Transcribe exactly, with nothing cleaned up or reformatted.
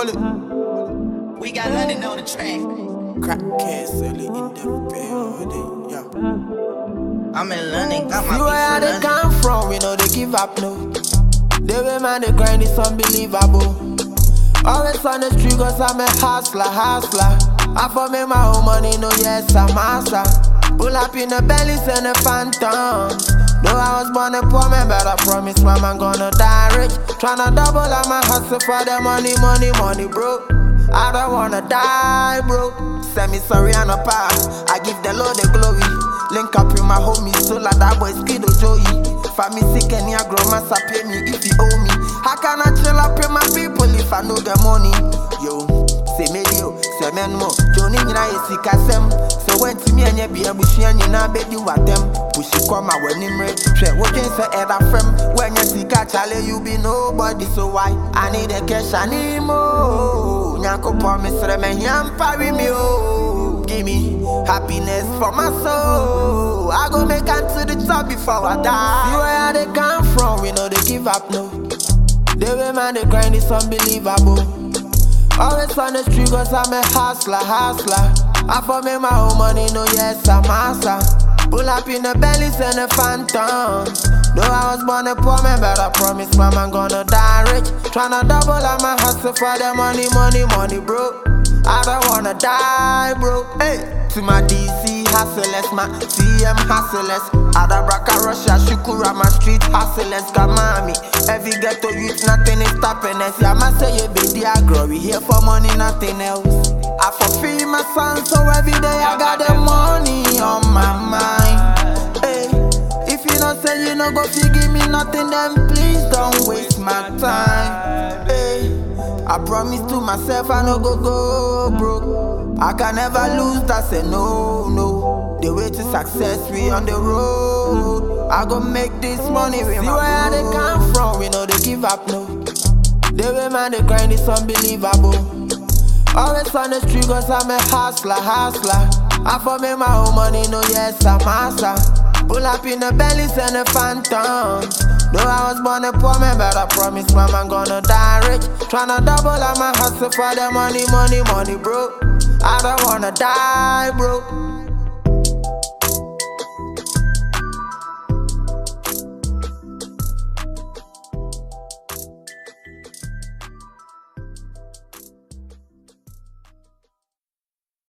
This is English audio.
Bullet. We got London on the track. Crack Castle in the building, yeah. I'm in London, got my See where beats they in London. come from, we know they give up, no. They way man, they grind, it's unbelievable. Always on the street, cause I'm a hustler, hustler. I for me my own money, no yes, I'm master. Pull up in the bellies and the phantoms. Though I was born a poor man, but I promise mama I'm gonna die rich. Tryna double up my hustle for the money, money, money, bro. I don't wanna die, bro. Send me sorry and a pass. I give the Lord the glory. Link up with my homies, so like that boy Skido Joey. For me sick and ya grow massa pay me if you owe me. How can I chill up with my people if I know the money? Yo, say me yo, say men mo. Johnny nina yesi kasem. So when to me and ye be a bushy and you na baby what them. Push you come out when him red. Share working say head of frame. When you see catch you be nobody. So why? I need a cash, I need more. Nyanko promise me yam parry me oh. Give me happiness for my soul. I go make it to the top before I die. See where they come from, we know they give up no. They way man they grind is unbelievable. Always on the street cause I'm a hustler, hustler. I for me my own money, no yes I'm master. Pull up in the bellies and the phantoms. Though I was born a poor man, but I promise mama I'm gonna die rich. Tryna double up my hustle for the money, money, money, bro. I don't wanna die, bro. Hey, to my D C hustlers, my C M hustlers. Adabraka, Russia, Shukura, my street hustlers. Kamami, every ghetto youth, nothing is stopping us. Yeah, I say you be the glory here for money, nothing else. I for free my son, so every day I got the money on my mind. Hey, if you don't say you no go give me nothing, then please don't waste my time. Hey, I promise to myself I no go go broke. I can never lose, that say no, no. The way to success, we on the road. I go make this money with my See where they come from, we know they give up, no. The way man they grind is unbelievable. Always on the street cause I'm a hustler, hustler. I for me my own money, no yes I'm master. Pull up in the bellies and the phantoms. Though I was born a poor man, but I promise mama I'm gonna die rich. Tryna double up my hustle for the money, money, money, bro. I don't wanna die, bro.